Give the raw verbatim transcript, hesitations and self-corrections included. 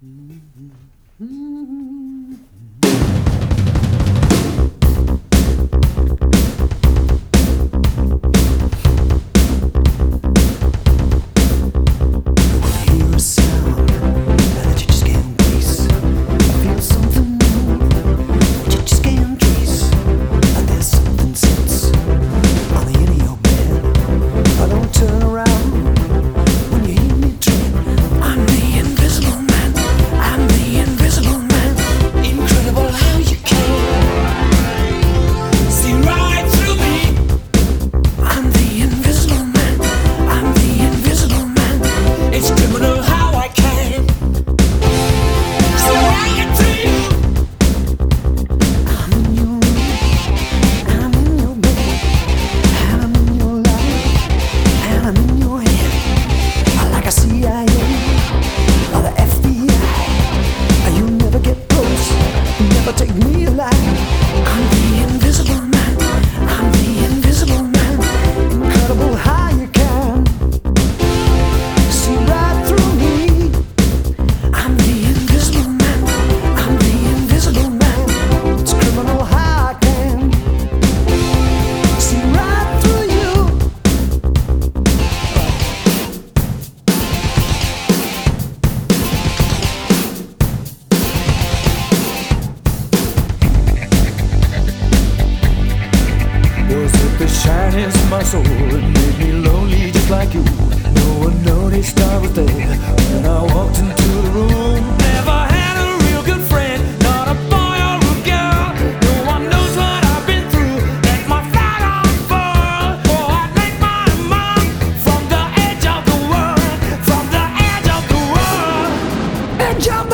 Take me alive. I'm the invisible man. I'm the invisible man. Incredible how you can see right through me. I'm the invisible man. I'm the invisible man. It's criminal how I can see right through you. Was it the shyness of my soul that made me lonely just like you? No one noticed I was there when I walked into the room. Never had a real good friend, not a boy or a girl. No one knows what I've been through. Let my flag unfurl, or I'd make my mark from the edge of the world, from the edge of the world, edge of